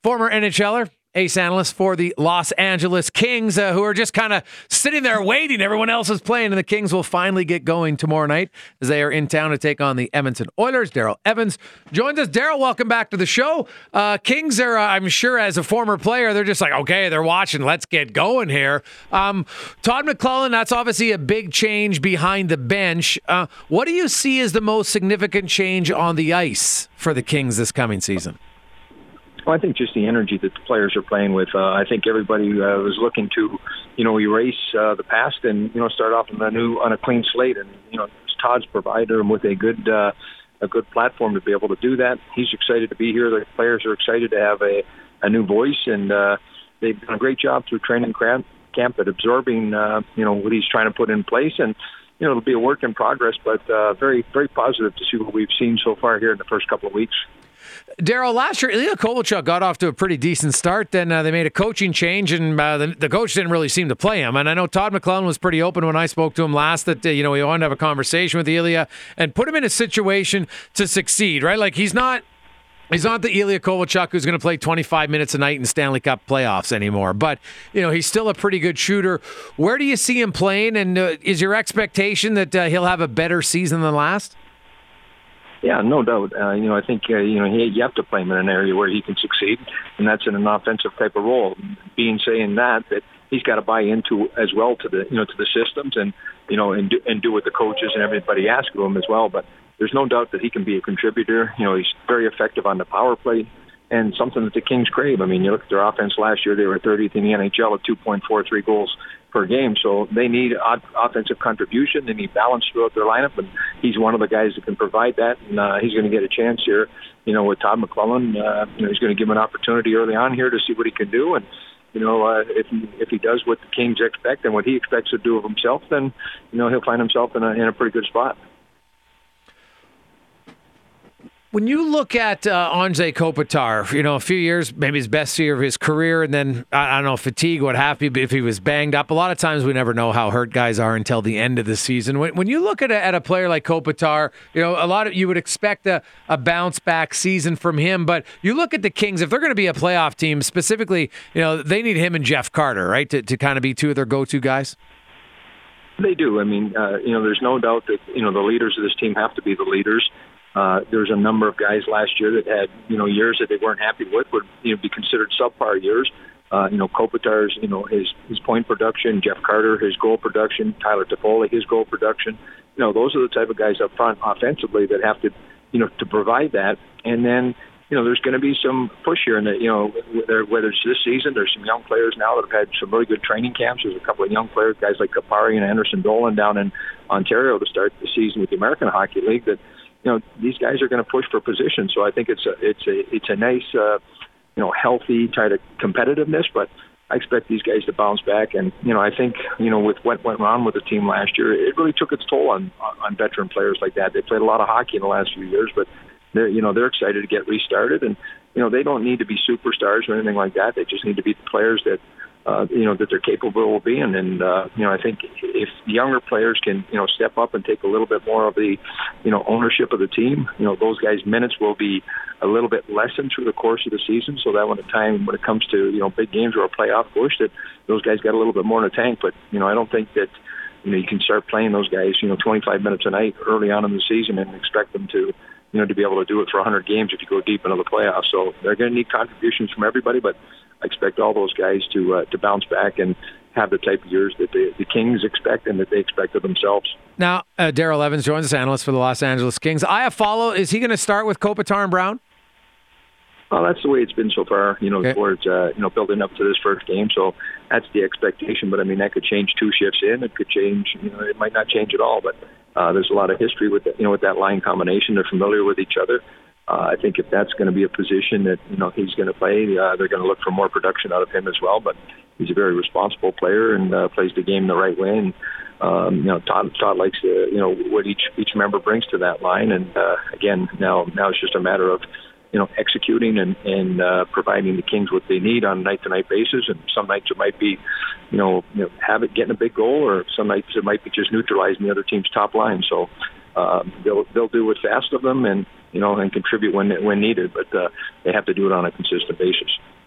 Former NHLer, ace analyst for the Los Angeles Kings, who are just kind of sitting there waiting. Everyone else is playing, and the Kings will finally get going tomorrow night as they are in town to take on the Edmonton Oilers. Darryl Evans joins us. Darryl, welcome back to the show. Kings are, I'm sure, as a former player, they're just like, okay, they're watching. Let's get going here. Todd McLellan, that's obviously a big change behind the bench. What do you see as the most significant change on the ice for the Kings this coming season? Well, I think just the energy that the players are playing with. I think everybody was looking to, erase the past and, start off on a clean slate. And, Todd's provided them with a good platform to be able to do that. He's excited to be here. The players are excited to have a new voice, and they've done a great job through training camp at absorbing, what he's trying to put in place. And, it'll be a work in progress, but very, very positive to see what we've seen so far here in the first couple of weeks. Darryl, last year, Ilya Kovalchuk got off to a pretty decent start. Then they made a coaching change, and the coach didn't really seem to play him. And I know Todd McLellan was pretty open when I spoke to him last that, he wanted to have a conversation with Ilya and put him in a situation to succeed, right? Like, he's not the Ilya Kovalchuk who's going to play 25 minutes a night in Stanley Cup playoffs anymore. But, he's still a pretty good shooter. Where do you see him playing? And is your expectation that he'll have a better season than last? Yeah, no doubt. I think you have to play him in an area where he can succeed, and that's in an offensive type of role. Saying that he's got to buy into as well to the systems and do what the coaches and everybody ask of him as well. But there's no doubt that he can be a contributor. He's very effective on the power play, and something that the Kings crave. I mean, you look at their offense last year; they were 30th in the NHL at 2.43 goals per game. So they need offensive contribution. They need balance throughout their lineup, and he's one of the guys that can provide that. And he's going to get a chance here, with Todd McLellan. He's going to give him an opportunity early on here to see what he can do. And if he does what the Kings expect and what he expects to do of himself, then he'll find himself in a pretty good spot. When you look at Anze Kopitar, a few years, maybe his best year of his career, and then, I don't know, fatigue, what have you, if he was banged up. A lot of times we never know how hurt guys are until the end of the season. When you look at a player like Kopitar, you would expect a bounce-back season from him, but you look at the Kings, if they're going to be a playoff team, specifically, they need him and Jeff Carter, right, to kind of be two of their go-to guys? They do. I mean, there's no doubt that, the leaders of this team have to be the leaders. There's a number of guys last year that had, years that they weren't happy with would, be considered subpar years. Kopitar's, his point production, Jeff Carter, his goal production, Tyler Toffoli, his goal production. Those are the type of guys up front offensively that have to, to provide that. And then, there's going to be some push here in the, whether it's this season, there's some young players now that have had some really good training camps. There's a couple of young players, guys like Kapari and Anderson Dolan down in Ontario to start the season with the American Hockey League that, these guys are going to push for position. So I think it's a nice, healthy type of competitiveness. But I expect these guys to bounce back. And I think with what went wrong with the team last year, it really took its toll on veteran players like that. They played a lot of hockey in the last few years, but they're excited to get restarted. And they don't need to be superstars or anything like that. They just need to be the players that that they're capable of being. And, I think if the younger players can, step up and take a little bit more of the, ownership of the team, those guys' minutes will be a little bit lessened through the course of the season. So that when it comes to, big games or a playoff push, that those guys got a little bit more in the tank. But, I don't think that, you can start playing those guys, 25 minutes a night early on in the season and expect them to, to be able to do it for 100 games if you go deep into the playoffs. So they're going to need contributions from everybody, but I expect all those guys to bounce back and have the type of years that the Kings expect and that they expect of themselves. Now, Darryl Evans joins us, analyst for the Los Angeles Kings. Iafallo, is he going to start with Kopitar and Brown? Well, that's the way it's been so far, okay. Towards, building up to this first game. So that's the expectation. But, that could change two shifts in. It could change, it might not change at all. But there's a lot of history with, with that line combination. They're familiar with each other. I think if that's going to be a position that, he's going to play, they're going to look for more production out of him as well. But he's a very responsible player and plays the game the right way. And, Todd likes what each member brings to that line. And, again, now it's just a matter of, executing and providing the Kings what they need on a night-to-night basis. And some nights it might be, getting a big goal, or some nights it might be just neutralizing the other team's top line. So they'll do what's asked of them and contribute when needed, but they have to do it on a consistent basis.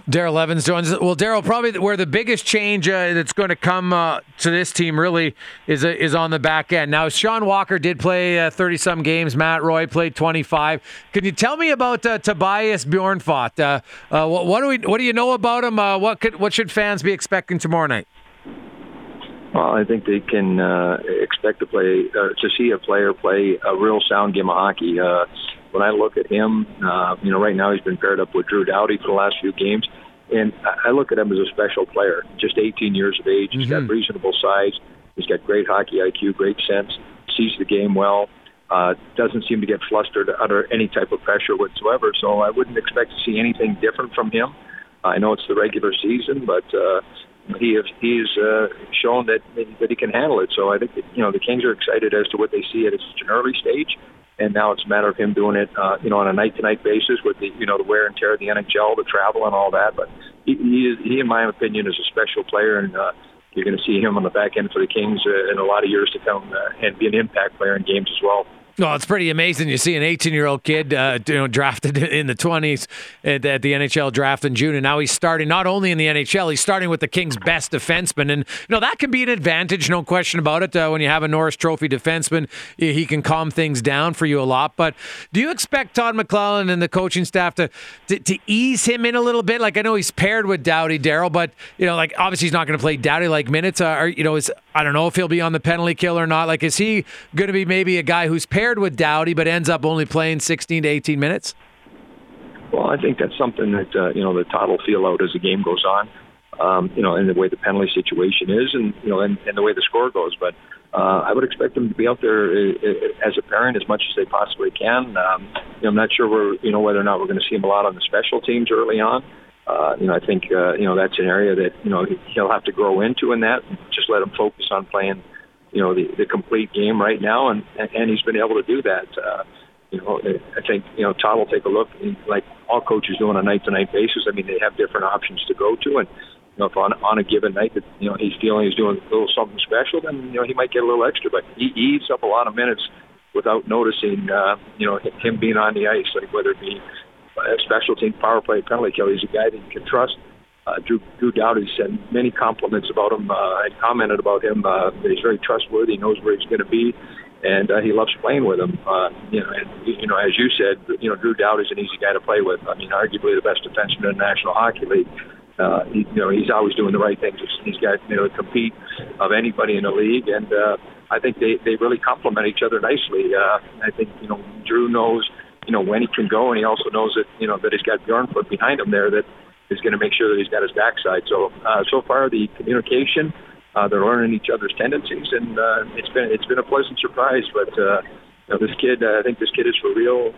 Daryl Evans joins us. Well, Daryl, probably where the biggest change that's going to come to this team really is on the back end. Now, Sean Walker did play 30-some games. Matt Roy played 25. Can you tell me about Tobias Bjornfot? What do you know about him? What should fans be expecting tomorrow night? Well, I think they can expect to see a player play a real sound game of hockey. When I look at him, right now he's been paired up with Drew Doughty for the last few games, and I look at him as a special player. Just 18 years of age, he's got reasonable size, he's got great hockey IQ, great sense, sees the game well, doesn't seem to get flustered under any type of pressure whatsoever. So I wouldn't expect to see anything different from him. I know it's the regular season, but he's shown that he can handle it. So I think that, the Kings are excited as to what they see at such an early stage. And now it's a matter of him doing it, on a night-to-night basis with the wear and tear of the NHL, the travel, and all that. But he, in my opinion, is a special player, and you're going to see him on the back end for the Kings in a lot of years to come, and be an impact player in games as well. Well, it's pretty amazing. You see an 18-year-old kid, drafted in the 20s at the NHL draft in June, and now he's starting not only in the NHL, he's starting with the Kings' best defenseman, and that can be an advantage, no question about it. When you have a Norris Trophy defenseman, he can calm things down for you a lot. But do you expect Todd McLellan and the coaching staff to ease him in a little bit? Like, I know he's paired with Doughty, Daryl, but obviously he's not going to play Doughty-like minutes. I don't know if he'll be on the penalty kill or not. Like, is he going to be maybe a guy who's paired with Doughty but ends up only playing 16 to 18 minutes? Well, I think that's something that that Todd will feel out as the game goes on. And the way the penalty situation is, and the way the score goes. But I would expect them to be out there as a pairing as much as they possibly can. I'm not sure whether or not we're going to see him a lot on the special teams early on. I think that's an area that he'll have to grow into in that. Just let him focus on playing the complete game right now, and he's been able to do that. I think Todd will take a look, like all coaches do on a night-to-night basis. I mean, they have different options to go to, and if on a given night that he's feeling he's doing a little something special, then he might get a little extra. But he eats up a lot of minutes without noticing him being on the ice, like whether it be a special team, power play, penalty kill. He's a guy that you can trust. Drew Doughty said many compliments about him. I commented about him that he's very trustworthy, knows where he's going to be, and he loves playing with him. As you said, Drew Doughty's an easy guy to play with. I mean, arguably the best defenseman in the National Hockey League. He's always doing the right things. He's got compete of anybody in the league, and I think they really complement each other nicely. I think Drew knows when he can go, and he also knows that that he's got Bjornfot behind him there that is going to make sure that he's got his backside. So far the communication, they're learning each other's tendencies, and it's been a pleasant surprise. But this kid, I think this kid is for real.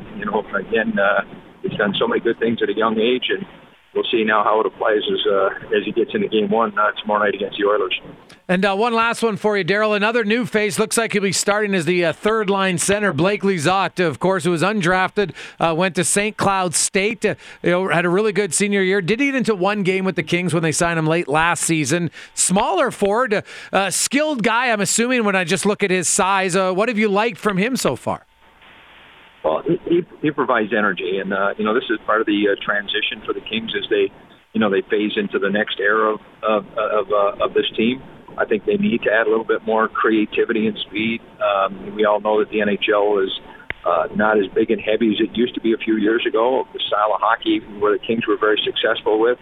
He's done so many good things at a young age, and we'll see now how it applies as he gets into Game 1 tomorrow night against the Oilers. And one last one for you, Daryl. Another new face. Looks like he'll be starting as the third-line center. Blake Lizotte, of course, who was undrafted, went to St. Cloud State. Had a really good senior year. Did get into one game with the Kings when they signed him late last season. Smaller forward, skilled guy, I'm assuming, when I just look at his size. What have you liked from him so far? Well, he provides energy, and this is part of the transition for the Kings as they phase into the next era of this team. I think they need to add a little bit more creativity and speed. We all know that the NHL is not as big and heavy as it used to be a few years ago. The style of hockey where the Kings were very successful with,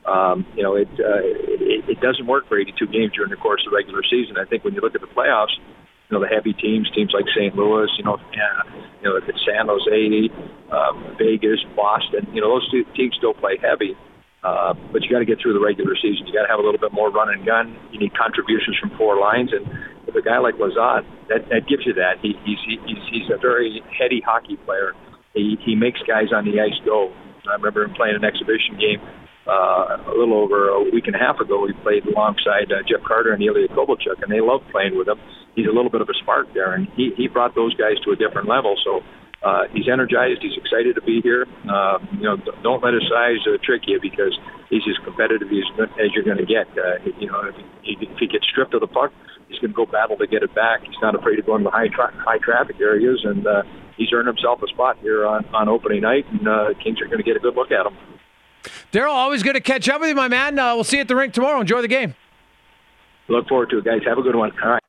it doesn't work for 82 games during the course of the regular season. I think when you look at the playoffs, the heavy teams like St. Louis, San Jose, Vegas, Boston, those two teams still play heavy. But you got to get through the regular season. You got to have a little bit more run and gun. You need contributions from four lines, and with a guy like Lizotte, that gives you that. He's a very heady hockey player. He makes guys on the ice go. I remember him playing an exhibition game a little over a week and a half ago. He played alongside Jeff Carter and Ilya Kovalchuk, and they loved playing with him. He's a little bit of a spark there, and he brought those guys to a different level. So he's energized. He's excited to be here. Don't let his size trick you, because he's as competitive as you're going to get. If he gets stripped of the puck, he's going to go battle to get it back. He's not afraid to go into high traffic areas, and he's earned himself a spot here on opening night, and the Kings are going to get a good look at him. Daryl, always good to catch up with you, my man. We'll see you at the rink tomorrow. Enjoy the game. Look forward to it, guys. Have a good one. All right.